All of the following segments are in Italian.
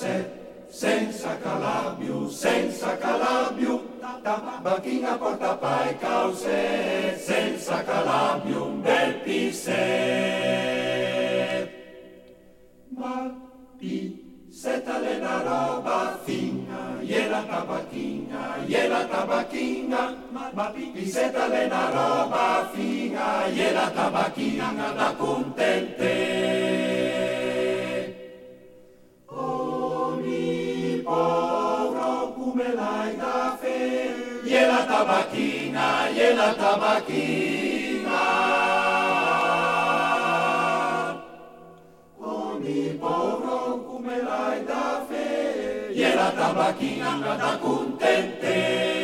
senza calabiu, tabacchinga porta pai cause, senza calabiu un bel pisset. Ma pisetta è una roba fina, e la tabacchina, ma pisetta è una roba fina, e la tabacchina da contente. Povero come l'hai da fe, e la tabacchina, ogni povero come l'hai da fe, e la tabacchina da contente.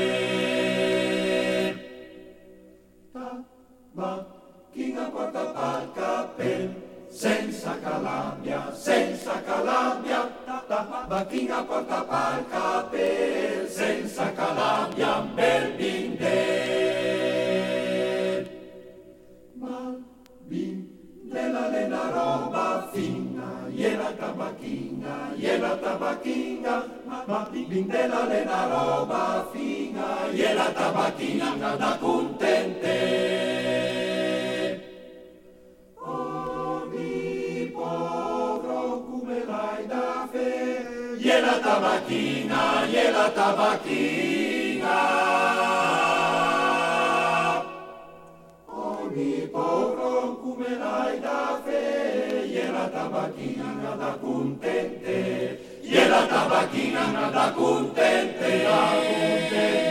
Tabacchina porta pal capel, senza calabria, tabacchinga porta pal capel, senza calabria, un bel bindet. Ma bindella è una roba fina, e la tabacchina, ma bindella è una roba fina, e la tabacchina da contente. E la tabacchina, ogni povero come l'hai da fe, e la tabacchina da contente, e la tabacchina da contente,